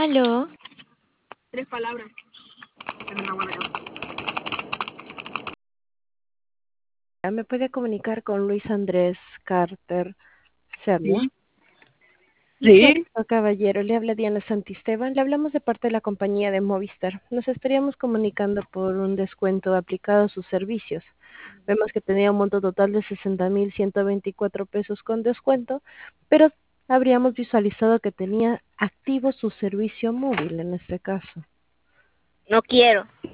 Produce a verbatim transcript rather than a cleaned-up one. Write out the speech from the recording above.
Aló. Tres palabras. Es una buena cosa. ¿Me puede comunicar con Luis Andrés Carter Cerda? Sí. Mucho Sí. gusto, caballero. Le habla Diana Santisteban. Le hablamos de parte de la compañía de Movistar. Nos estaríamos comunicando por un descuento aplicado a sus servicios. Vemos que tenía un monto total de sesenta mil ciento veinticuatro pesos con descuento, pero habríamos visualizado que tenía activo su servicio móvil en este caso. No quiero.